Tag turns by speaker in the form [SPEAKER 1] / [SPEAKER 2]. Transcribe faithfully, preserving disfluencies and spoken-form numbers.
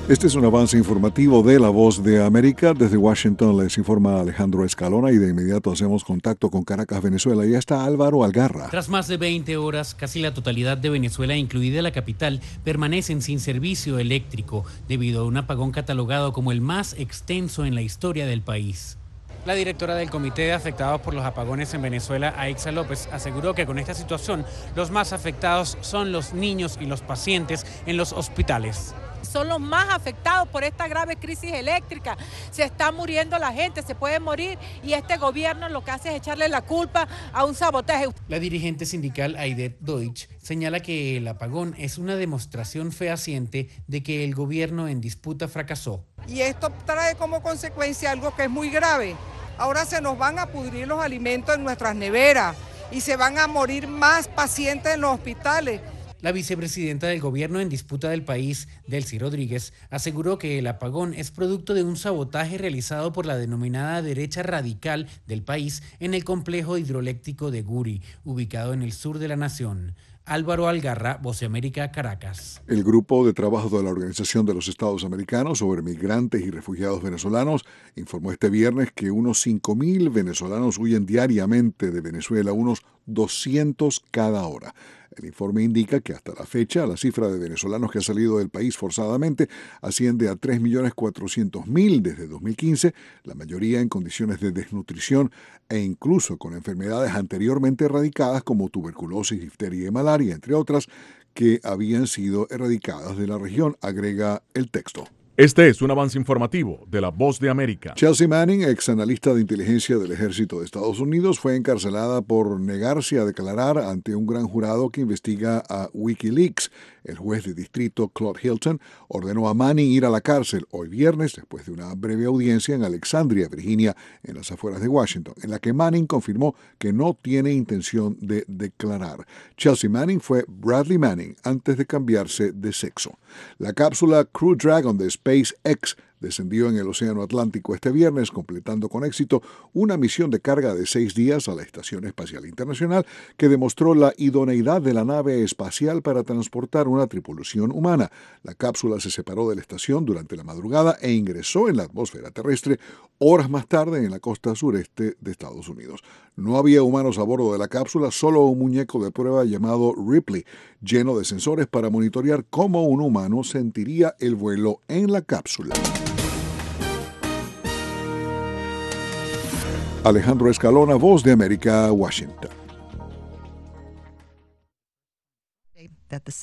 [SPEAKER 1] Este es un avance informativo de La Voz de América. Desde Washington les informa Alejandro Escalona y de inmediato hacemos contacto con Caracas, Venezuela. Ya está Álvaro Algarra.
[SPEAKER 2] Tras más de veinte horas, casi la totalidad de Venezuela, incluida la capital, permanecen sin servicio eléctrico debido a un apagón catalogado como el más extenso en la historia del país. La directora del Comité de Afectados por los Apagones en Venezuela, Aixa López, aseguró que con esta situación los más afectados son los niños y los pacientes en los hospitales.
[SPEAKER 3] Son los más afectados por esta grave crisis eléctrica. Se está muriendo la gente, se puede morir y este gobierno lo que hace es echarle la culpa a un sabotaje.
[SPEAKER 2] La dirigente sindical Aidet Deutsch señala que el apagón es una demostración fehaciente de que el gobierno en disputa fracasó.
[SPEAKER 4] Y esto trae como consecuencia algo que es muy grave. Ahora se nos van a pudrir los alimentos en nuestras neveras y se van a morir más pacientes en los hospitales.
[SPEAKER 2] La vicepresidenta del gobierno en disputa del país, Delcy Rodríguez, aseguró que el apagón es producto de un sabotaje realizado por la denominada derecha radical del país en el complejo hidroeléctrico de Guri, ubicado en el sur de la nación. Álvaro Algarra, Voz de América, Caracas.
[SPEAKER 1] El Grupo de Trabajo de la Organización de los Estados Americanos sobre Migrantes y Refugiados Venezolanos informó este viernes que unos cinco mil venezolanos huyen diariamente de Venezuela, unos doscientos cada hora. El informe indica que hasta la fecha la cifra de venezolanos que ha salido del país forzadamente asciende a tres millones cuatrocientos mil desde dos mil quince, la mayoría en condiciones de desnutrición e incluso con enfermedades anteriormente erradicadas como tuberculosis, difteria y malaria, entre otras, que habían sido erradicadas de la región, agrega el texto.
[SPEAKER 5] Este es un avance informativo de La Voz de América.
[SPEAKER 1] Chelsea Manning, ex analista de inteligencia del Ejército de Estados Unidos, fue encarcelada por negarse a declarar ante un gran jurado que investiga a Wikileaks. El juez de distrito Claude Hilton ordenó a Manning ir a la cárcel hoy viernes después de una breve audiencia en Alexandria, Virginia, en las afueras de Washington, en la que Manning confirmó que no tiene intención de declarar. Chelsea Manning fue Bradley Manning antes de cambiarse de sexo. La cápsula Crew Dragon de SpaceX descendió en el Océano Atlántico este viernes, completando con éxito una misión de carga de seis días a la Estación Espacial Internacional que demostró la idoneidad de la nave espacial para transportar una tripulación humana. La cápsula se separó de la estación durante la madrugada e ingresó en la atmósfera terrestre horas más tarde en la costa sureste de Estados Unidos. No había humanos a bordo de la cápsula, solo un muñeco de prueba llamado Ripley, lleno de sensores para monitorear cómo un humano sentiría el vuelo en la cápsula. Alejandro Escalona, Voz de América, Washington.